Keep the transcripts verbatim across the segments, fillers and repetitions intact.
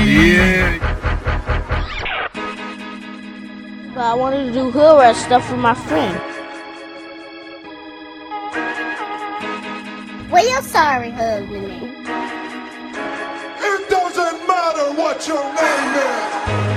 Yeah. But I wanted to do hood rat stuff with my friend. Well, you're sorry, hug with me. It doesn't matter what your name is.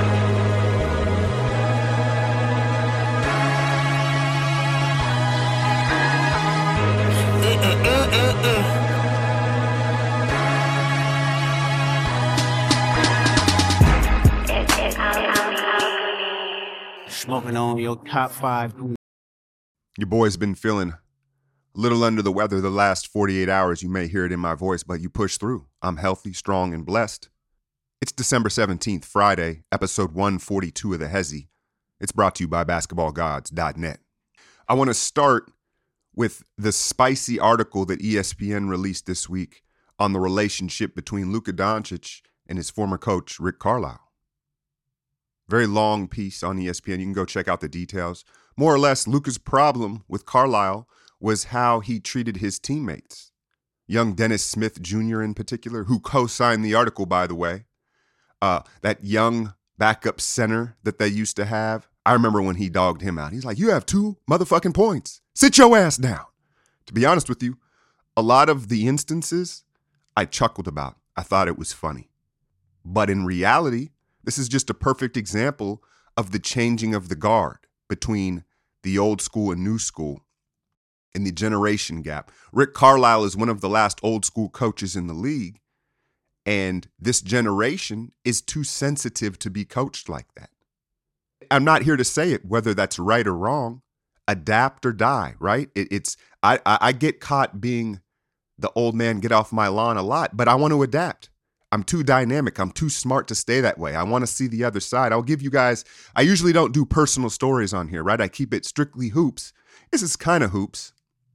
Smoking on your top five. Your boy's been feeling a little under the weather the last forty-eight hours. You may hear it in my voice, but you push through. I'm healthy, strong, and blessed. It's December seventeenth, Friday, episode one forty-two of The Hezzy. It's brought to you by basketball gods dot net. I want to start with the spicy article that E S P N released this week on the relationship between Luka Doncic and his former coach, Rick Carlisle. Very long piece on E S P N. You can go check out the details. More or less, Luka's problem with Carlisle was how he treated his teammates. Young Dennis Smith Junior in particular, who co-signed the article, by the way. Uh, that young backup center that they used to have. I remember when he dogged him out. He's like, you have two motherfucking points. Sit your ass down. To be honest with you, a lot of the instances I chuckled about. I thought it was funny. But in reality, this is just a perfect example of the changing of the guard between the old school and new school and the generation gap. Rick Carlisle is one of the last old school coaches in the league, and this generation is too sensitive to be coached like that. I'm not here to say it, whether that's right or wrong. Adapt or die, right? It, it's I, I I get caught being the old man, get off my lawn a lot, but I want to adapt. I'm too dynamic. I'm too smart to stay that way. I want to see the other side. I'll give you guys, I usually don't do personal stories on here, right? I keep it strictly hoops. This is kind of hoops.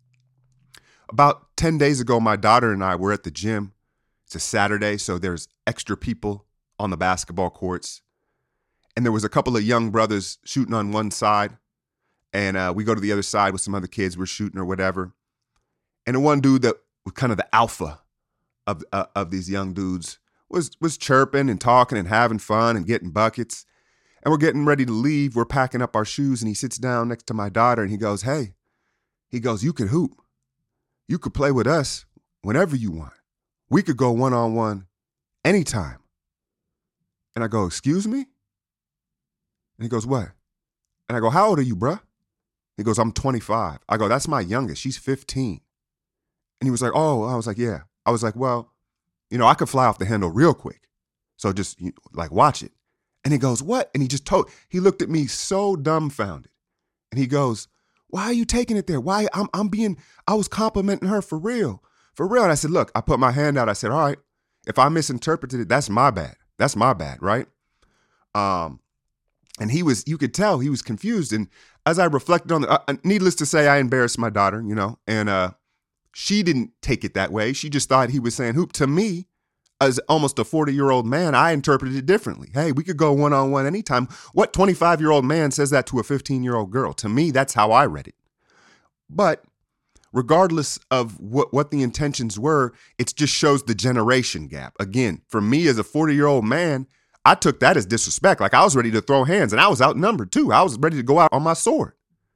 About ten days ago, my daughter and I were at the gym. It's a Saturday, so there's extra people on the basketball courts. And there was a couple of young brothers shooting on one side. And uh, we go to the other side with some other kids. We're shooting or whatever. And the one dude that was kind of the alpha of uh, of these young dudes was was chirping and talking and having fun and getting buckets. And we're getting ready to leave. We're packing up our shoes, and he sits down next to my daughter, and he goes, hey, he goes, you could hoop. You could play with us whenever you want. We could go one-on-one anytime. And I go, excuse me? And he goes, what? And I go, how old are you, bruh? He goes, I'm twenty-five. I go, that's my youngest. She's fifteen. And he was like, oh, I was like, yeah. I was like, well, you know, I could fly off the handle real quick. So just you, like, watch it. And he goes, what? And he just told, he looked at me so dumbfounded. And he goes, why are you taking it there? Why? I'm, I'm being, I was complimenting her for real. For real. And I said, look, I put my hand out. I said, all right, if I misinterpreted it, that's my bad. That's my bad, right? Um, and he was, you could tell he was confused. And as I reflected on the, uh, needless to say, I embarrassed my daughter, you know, and uh, she didn't take it that way. She just thought he was saying hoop. To me, as almost a forty-year-old man, I interpreted it differently. Hey, we could go one-on-one anytime. What twenty-five-year-old man says that to a fifteen-year-old girl? To me, that's how I read it. But regardless of what, what the intentions were, it just shows the generation gap. Again, for me as a forty-year-old man, I took that as disrespect. Like I was ready to throw hands, and I was outnumbered too. I was ready to go out on my sword.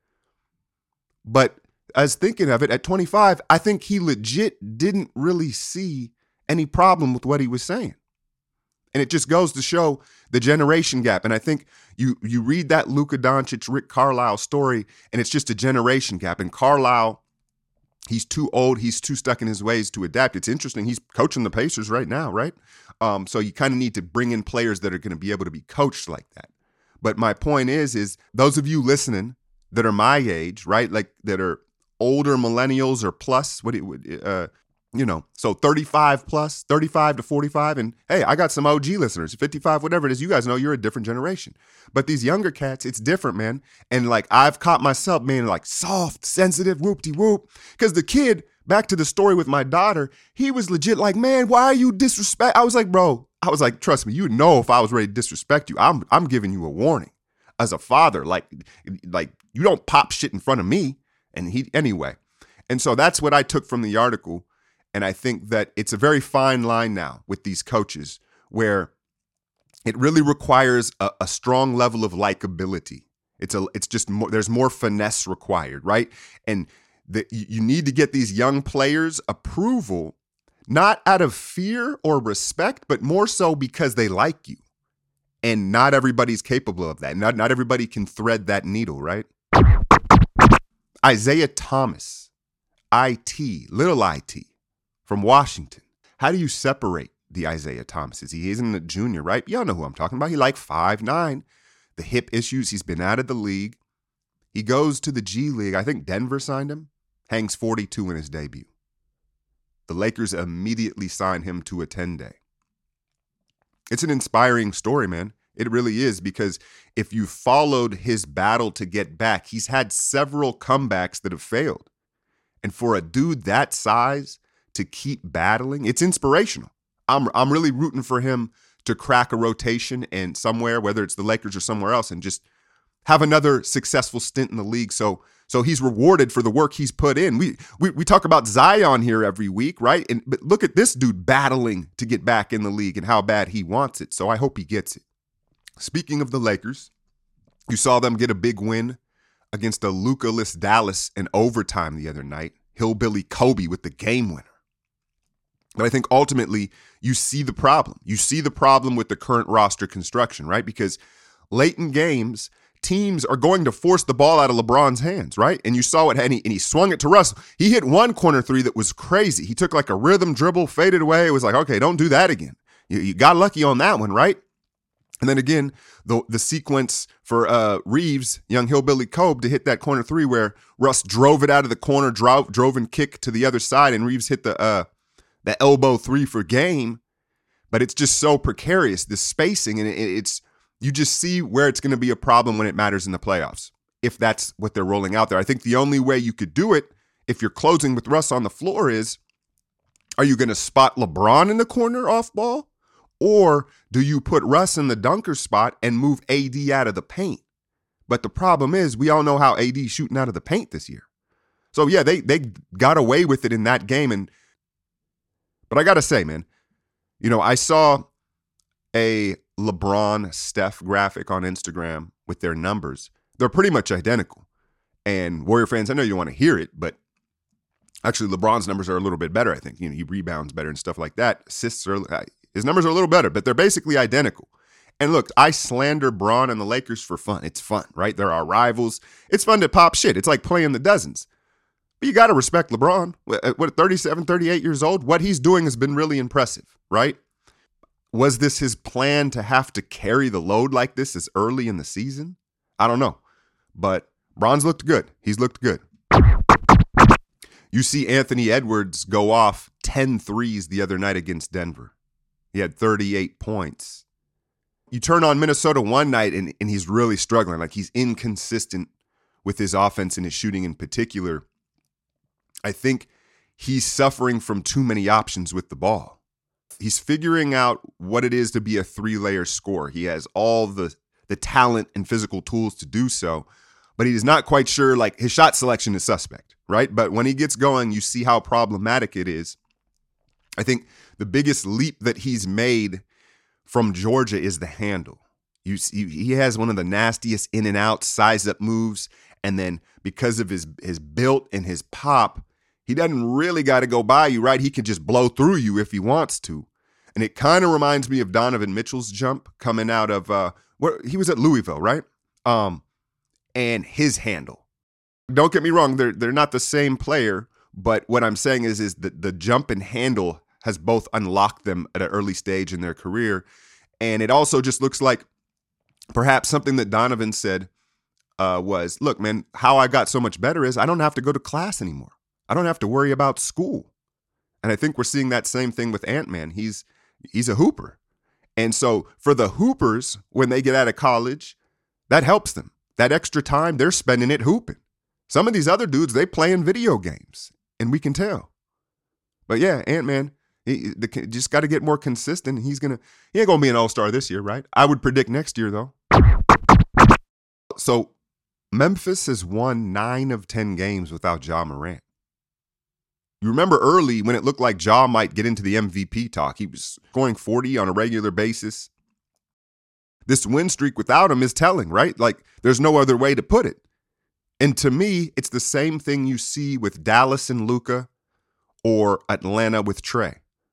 But as thinking of it, at twenty-five, I think he legit didn't really see any problem with what he was saying. And it just goes to show the generation gap. And I think you you read that Luka Doncic, Rick Carlisle story, and it's just a generation gap. And Carlisle, he's too old. He's too stuck in his ways to adapt. It's interesting. He's coaching the Pacers right now, right? Um, so you kind of need to bring in players that are going to be able to be coached like that. But my point is, is those of you listening that are my age, right, like that are older millennials or plus, what it would, uh, you know, so thirty-five plus, thirty-five to forty-five. And hey, I got some O G listeners, fifty-five, whatever it is. You guys know you're a different generation. But these younger cats, it's different, man. And like I've caught myself being like soft, sensitive, whoop-de-whoop. Because the kid, back to the story with my daughter, he was legit like, man, why are you disrespect? I was like, bro, I was like, trust me, you know if I was ready to disrespect you, I'm I'm giving you a warning. As a father, like, like you don't pop shit in front of me. And he, anyway. And so that's what I took from the article. And I think that it's a very fine line now with these coaches where it really requires a, a strong level of likability. It's a, it's just more, there's more finesse required, right? And the, you need to get these young players approval, not out of fear or respect, but more so because they like you. And not everybody's capable of that. Not, not everybody can thread that needle, right? Isaiah Thomas, I T, little I T, from Washington. How do you separate the Isaiah Thomases? He isn't a junior, right? Y'all know who I'm talking about. He like five nine. The hip issues, he's been out of the league. He goes to the G League. I think Denver signed him. Hangs forty-two in his debut. The Lakers immediately sign him to a ten-day. It's an inspiring story, man. It really is, because if you followed his battle to get back, he's had several comebacks that have failed. And for a dude that size to keep battling, it's inspirational. I'm I'm really rooting for him to crack a rotation and somewhere, whether it's the Lakers or somewhere else, and just have another successful stint in the league. So so he's rewarded for the work he's put in. We we we talk about Zion here every week, right? And but look at this dude battling to get back in the league and how bad he wants it. So I hope he gets it. Speaking of the Lakers, you saw them get a big win against a Luka-less Dallas in overtime the other night. Hillbilly Kobe with the game winner. But I think ultimately you see the problem. You see the problem with the current roster construction, right? Because late in games, teams are going to force the ball out of LeBron's hands, right? And you saw it, and he, and he swung it to Russ. He hit one corner three that was crazy. He took like a rhythm dribble, faded away. It was like, okay, don't do that again. You, you got lucky on that one, right? And then again, the the sequence for uh, Reeves, young Hillbilly Kobe, to hit that corner three where Russ drove it out of the corner, drove, drove and kicked to the other side, and Reeves hit the uh, the elbow three for game. But it's just so precarious, the spacing, and it, it's you just see where it's going to be a problem when it matters in the playoffs, if that's what they're rolling out there. I think the only way you could do it, if you're closing with Russ on the floor, is, are you going to spot LeBron in the corner off ball? Or do you put Russ in the dunker spot and move A D out of the paint? But the problem is, we all know how A D's shooting out of the paint this year. So yeah, they they got away with it in that game. And but I gotta say, man, you know, I saw a LeBron Steph graphic on Instagram with their numbers. They're pretty much identical. And Warrior fans, I know you want to hear it, but actually LeBron's numbers are a little bit better, I think. You know, he rebounds better and stuff like that. Assists are, his numbers are a little better, but they're basically identical. And look, I slander Bron and the Lakers for fun. It's fun, right? They're our rivals. It's fun to pop shit. It's like playing the dozens. But you got to respect LeBron. What, thirty-seven, thirty-eight years old? What he's doing has been really impressive, right? Was this his plan to have to carry the load like this as early in the season? I don't know. But Bron's looked good. He's looked good. You see Anthony Edwards go off ten threes the other night against Denver. He had thirty-eight points. You turn on Minnesota one night and, and he's really struggling. Like, he's inconsistent with his offense and his shooting in particular. I think he's suffering from too many options with the ball. He's figuring out what it is to be a three-layer scorer. He has all the, the talent and physical tools to do so, but he is not quite sure. Like, his shot selection is suspect, right? But when he gets going, you see how problematic it is. I think the biggest leap that he's made from Georgia is the handle. You see, he has one of the nastiest in and out size up moves. And then because of his, his build and his pop, he doesn't really got to go by you, right? He can just blow through you if he wants to. And it kind of reminds me of Donovan Mitchell's jump coming out of, uh, where he was at Louisville, right? Um, and his handle. Don't get me wrong, they're they're not the same player, but what I'm saying is, is that the jump and handle has both unlocked them at an early stage in their career. And it also just looks like perhaps something that Donovan said uh, was, look, man, how I got so much better is I don't have to go to class anymore. I don't have to worry about school. And I think we're seeing that same thing with Ant-Man. He's he's a hooper. And so for the hoopers, when they get out of college, that helps them. That extra time, they're spending it hooping. Some of these other dudes, they play in video games, and we can tell. But yeah, Ant-Man, he, the, just got to get more consistent. He's gonna, he ain't gonna be an all-star this year, right? I would predict next year, though. So Memphis has won nine of ten games without Ja Morant. You remember early when it looked like Ja might get into the M V P talk. He was scoring forty on a regular basis. this win streak without him is telling, right? Like, there's no other way to put it. And to me, it's the same thing you see with Dallas and Luka or Atlanta with Trae.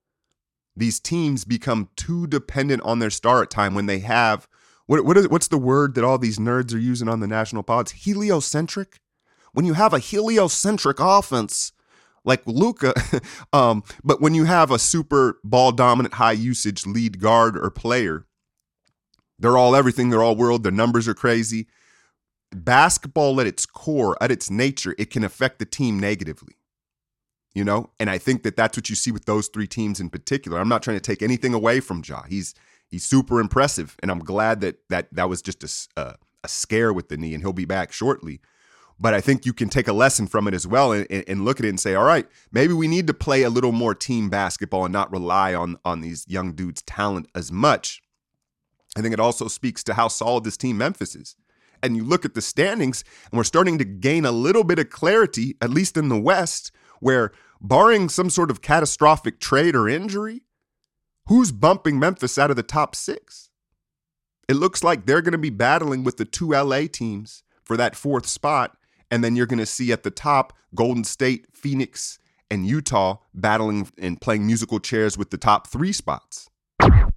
These teams become too dependent on their star at time when they have, what, what is, what's the word that all these nerds are using on the national pods? Heliocentric? When you have a heliocentric offense like Luka, um, but when you have a super ball dominant, high usage lead guard or player, they're all everything, they're all world, their numbers are crazy. Basketball at its core, at its nature, it can affect the team negatively. You know, and I think that that's what you see with those three teams in particular. I'm not trying to take anything away from Ja. He's he's super impressive, and I'm glad that that that was just a, uh, a scare with the knee, and he'll be back shortly. But I think you can take a lesson from it as well and, and look at it and say, all right, maybe we need to play a little more team basketball and not rely on, on these young dudes' talent as much. I think it also speaks to how solid this team Memphis is. And you look at the standings, and we're starting to gain a little bit of clarity, at least in the West, where barring some sort of catastrophic trade or injury, who's bumping Memphis out of the top six? It looks like they're going to be battling with the two L A teams for that fourth spot. And then you're going to see at the top Golden State, Phoenix, and Utah battling and playing musical chairs with the top three spots. I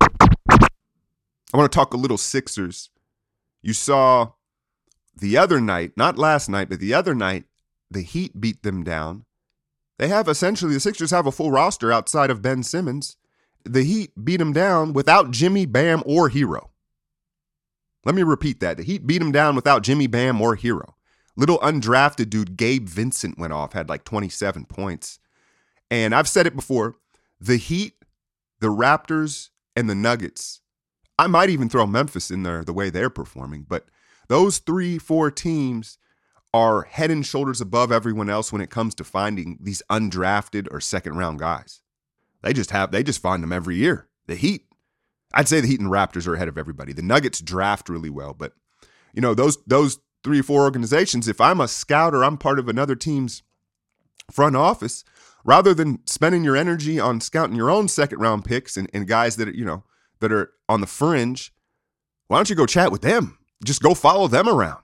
want to talk a little Sixers. You saw the other night, not last night, but the other night, the Heat beat them down. They have essentially, the Sixers have a full roster outside of Ben Simmons. The Heat beat them down without Jimmy, Bam, or Hero. Let me repeat that. The Heat beat them down without Jimmy, Bam, or Hero. Little undrafted dude, Gabe Vincent, went off, had like twenty-seven points. And I've said it before, the Heat, the Raptors, and the Nuggets, I might even throw Memphis in there the way they're performing, but those three, four teams are head and shoulders above everyone else when it comes to finding these undrafted or second round guys. They just have, they just find them every year. The Heat, I'd say the Heat and Raptors are ahead of everybody. The Nuggets draft really well, but you know, those, those, three or four organizations, if I'm a scout or I'm part of another team's front office, rather than spending your energy on scouting your own second round picks and, and guys that are, you know, that are on the fringe, why don't you go chat with them? Just go follow them around.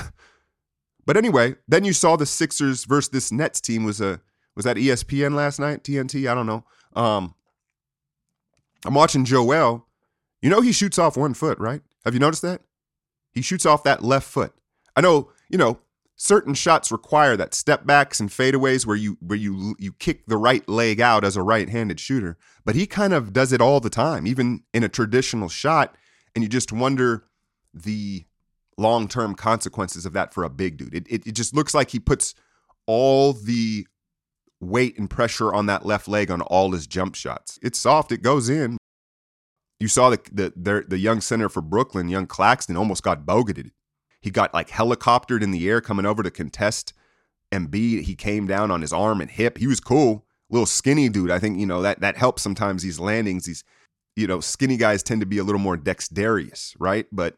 But anyway, then you saw the Sixers versus this Nets team. Was a was that E S P N last night? T N T? I don't know. Um, I'm watching Joel. You know he shoots off one foot, right? Have you noticed that? He shoots off that left foot. I know, you know, certain shots require that step backs and fadeaways where you where you you kick the right leg out as a right-handed shooter, but he kind of does it all the time, even in a traditional shot, and you just wonder the long-term consequences of that for a big dude. It, it, it just looks like he puts all the weight and pressure on that left leg on all his jump shots. It's soft, it goes in. You saw the the the, the young center for Brooklyn, young Claxton, almost got bogeted. He got like helicoptered in the air coming over to contest Embiid. He came down on his arm and hip. He was cool. Little skinny dude. I think, you know, that that helps sometimes these landings. These, you know, skinny guys tend to be a little more dexterous, right? But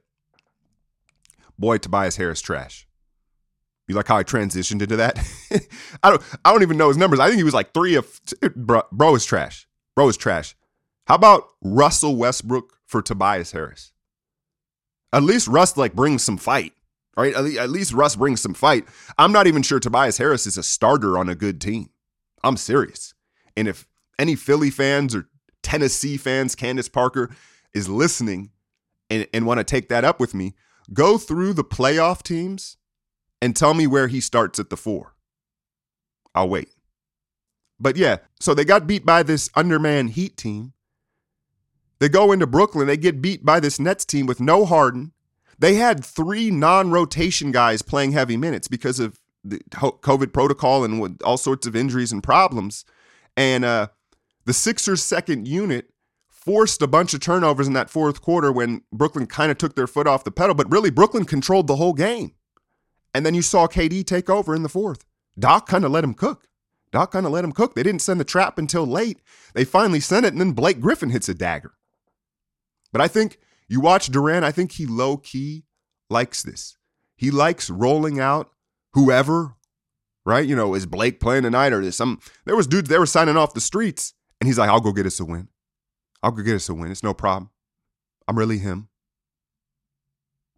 boy, Tobias Harris trash. You like how I transitioned into that? I don't I don't even know his numbers. I think he was like three of bro, bro is trash. Bro is trash. How about Russell Westbrook for Tobias Harris? At least Russ like brings some fight. Right? At least Russ brings some fight. I'm not even sure Tobias Harris is a starter on a good team. I'm serious. And if any Philly fans or Tennessee fans, Candace Parker, is listening and, and want to take that up with me, go through the playoff teams and tell me where he starts at the four. I'll wait. But yeah, so they got beat by this undermanned Heat team. They go into Brooklyn. They get beat by this Nets team with no Harden. They had three non-rotation guys playing heavy minutes because of the COVID protocol and all sorts of injuries and problems. And uh, the Sixers' second unit forced a bunch of turnovers in that fourth quarter when Brooklyn kind of took their foot off the pedal. But really, Brooklyn controlled the whole game. And then you saw K D take over in the fourth. Doc kind of let him cook. Doc kind of let him cook. They didn't send the trap until late. They finally sent it, and then Blake Griffin hits a dagger. But I think you watch Durant, I think he low-key likes this. He likes rolling out whoever, right? You know, is Blake playing tonight or is some, there was dudes, they were signing off the streets, and he's like, I'll go get us a win. I'll go get us a win. It's no problem. I'm really him.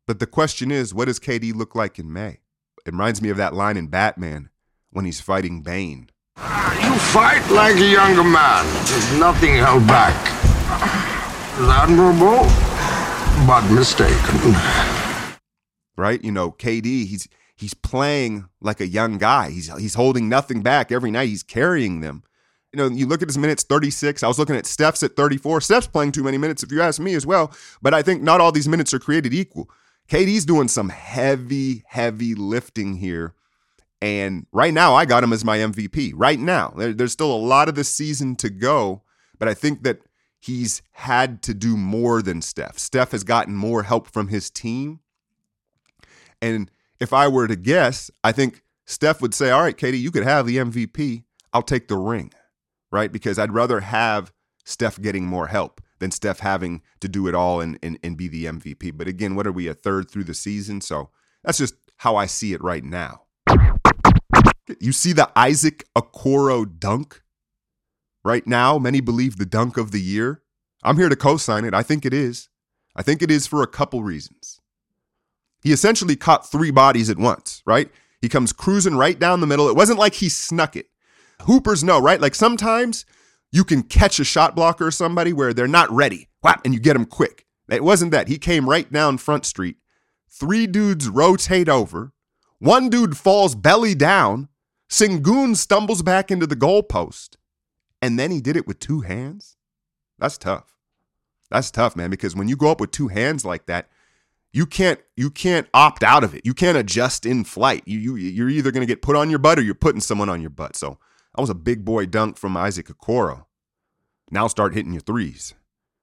But the question is, what does K D look like in May? It reminds me of that line in Batman when he's fighting Bane. You fight like a younger man. There's nothing held back. It's admirable, but mistaken. Right? You know, K D, he's he's playing like a young guy. He's he's holding nothing back every night. He's carrying them. You know, you look at his minutes, thirty-six. I was looking at Steph's at thirty-four. Steph's playing too many minutes, if you ask me as well. But I think not all these minutes are created equal. K D's doing some heavy, heavy lifting here. And right now, I got him as my M V P. Right now. There, there's still a lot of the season to go. But I think that he's had to do more than Steph. Steph has gotten more help from his team. And if I were to guess, I think Steph would say, all right, K D, you could have the M V P. I'll take the ring, right? Because I'd rather have Steph getting more help than Steph having to do it all and, and, and be the M V P. But again, what are we, a third through the season? So that's just how I see it right now. You see the Isaac Okoro dunk? Right now, many believe the dunk of the year. I'm here to co-sign it. I think it is. I think it is for a couple reasons. He essentially caught three bodies at once, right? He comes cruising right down the middle. It wasn't like he snuck it. Hoopers know, right? Like sometimes you can catch a shot blocker or somebody where they're not ready, whap, and you get them quick. It wasn't that. He came right down Front Street. Three dudes rotate over. One dude falls belly down. Sengun stumbles back into the goalpost. And then he did it with two hands. That's tough. That's tough, man, because when you go up with two hands like that, you can't you can't opt out of it. You can't adjust in flight. You, you, you're either going to get put on your butt or you're putting someone on your butt. So that was a big boy dunk from Isaac Okoro. Now start hitting your threes.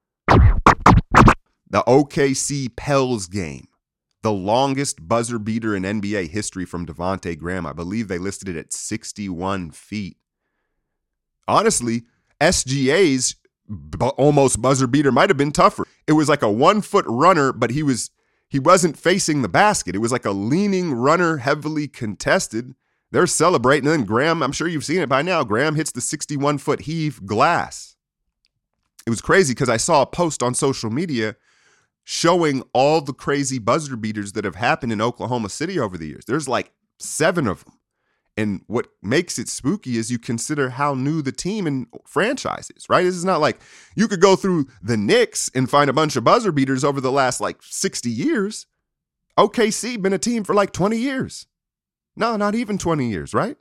The O K C Pels game. The longest buzzer beater in N B A history from Devontae Graham. I believe they listed it at sixty-one feet. Honestly, S G A's b- almost buzzer beater might have been tougher. It was like a one-foot runner, but he was he wasn't facing the basket. It was like a leaning runner, heavily contested. They're celebrating. And then Graham, I'm sure you've seen it by now, Graham hits the sixty-one-foot heave glass. It was crazy because I saw a post on social media showing all the crazy buzzer beaters that have happened in Oklahoma City over the years. There's like seven of them. And what makes it spooky is you consider how new the team and franchise is, right? This is not like you could go through the Knicks and find a bunch of buzzer beaters over the last like sixty years. O K C been a team for like twenty years. No, not even twenty years, right?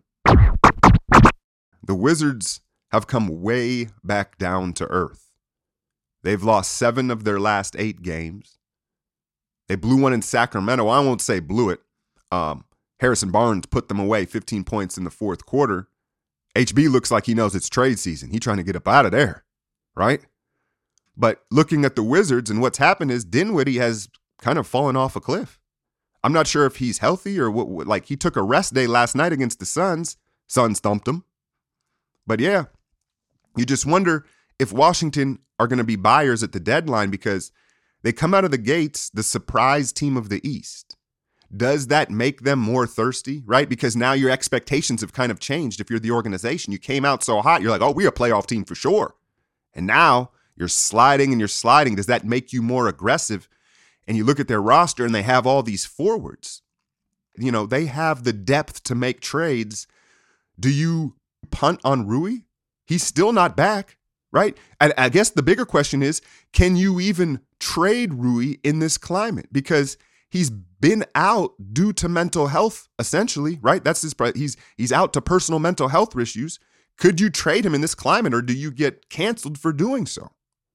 The Wizards have come way back down to earth. They've lost seven of their last eight games. They blew one in Sacramento. I won't say blew it. Um, Harrison Barnes put them away fifteen points in the fourth quarter. H B looks like he knows it's trade season. He's trying to get up out of there, right? But looking at the Wizards and what's happened is Dinwiddie has kind of fallen off a cliff. I'm not sure if he's healthy or what, what. Like he took a rest day last night against the Suns. Suns thumped him. But yeah, you just wonder if Washington are going to be buyers at the deadline because they come out of the gates the surprise team of the East. Does that make them more thirsty, right? Because now your expectations have kind of changed. If you're the organization, you came out so hot, you're like, oh, we're a playoff team for sure. And now you're sliding and you're sliding. Does that make you more aggressive? And you look at their roster and they have all these forwards. You know, they have the depth to make trades. Do you punt on Rui? He's still not back, right? And I guess the bigger question is, can you even trade Rui in this climate? Because he's been out due to mental health, essentially, right? That's his. He's he's out to personal mental health issues. Could you trade him in this climate, or do you get canceled for doing so?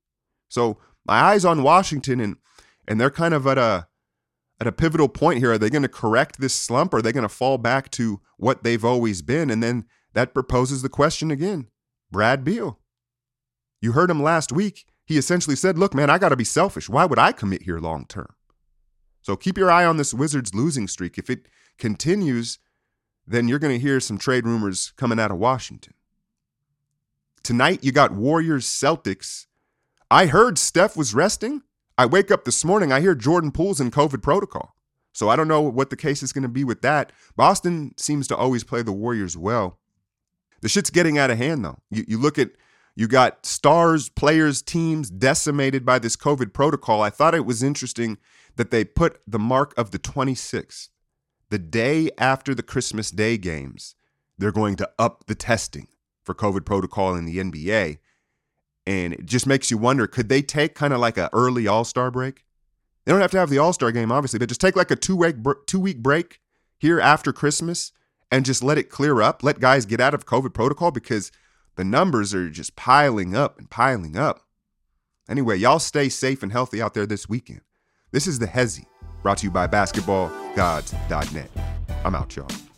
So my eyes on Washington, and and they're kind of at a at a pivotal point here. Are they going to correct this slump, or are they going to fall back to what they've always been? And then that proposes the question again: Brad Beal. You heard him last week. He essentially said, "Look, man, I got to be selfish. Why would I commit here long term?" So keep your eye on this Wizards losing streak. If it continues, then you're going to hear some trade rumors coming out of Washington. Tonight, you got Warriors Celtics. I heard Steph was resting. I wake up this morning, I hear Jordan Poole's in COVID protocol. So I don't know what the case is going to be with that. Boston seems to always play the Warriors well. The shit's getting out of hand, though. You, you look at, you got stars, players, teams decimated by this COVID protocol. I thought it was interesting that they put the mark of the twenty-sixth, the day after the Christmas Day games, they're going to up the testing for COVID protocol in the N B A. And it just makes you wonder, could they take kind of like an early All-Star break? They don't have to have the All-Star game, obviously, but just take like a two-week two-week break here after Christmas and just let it clear up, let guys get out of COVID protocol, because the numbers are just piling up and piling up. Anyway, y'all stay safe and healthy out there this weekend. This is The Hezzy, brought to you by basketball gods dot net. I'm out, y'all.